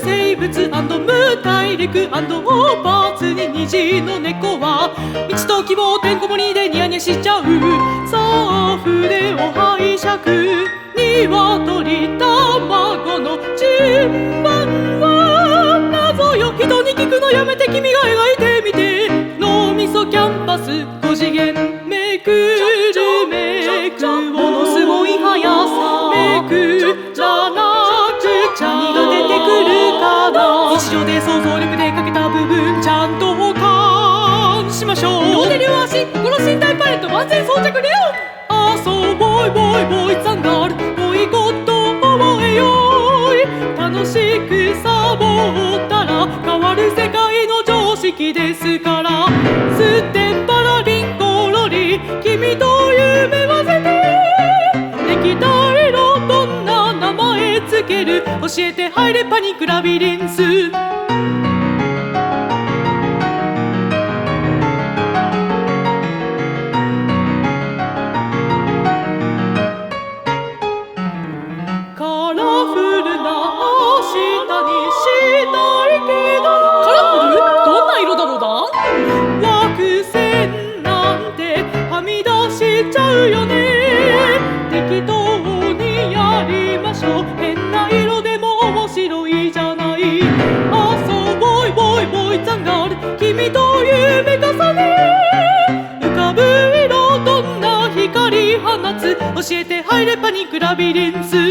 生物無体力オーバーツに虹の猫は道と希望てんこ盛りでニヤニヤしちゃう。さあ筆を拝借鶏卵の順番は謎よ。人に聞くのやめて君が描いてみて。脳みそキャンパス5次元めくるめくものすごい速さめくらなくちゃ何が出てくるかな。日常で想像力でかけた部分ちゃんと保管しましょう。両手両足心身体パレット万全装着レオン。あそうボイボイボイザンガールボイゴット覚えよい。楽しくサボったら変わる世界の常識ですから。すってんぱらりんころり君と夢わせてできた色どんな名前つける教えて入れパニックラビリンス。惑星なんてはみ出しちゃうよね。適当にやりましょう。変な色でも面白いじゃない。あそうボイボイボイザンガール君と夢重ね浮かぶ色どんな光放つ教えて入れパニックラビリンス。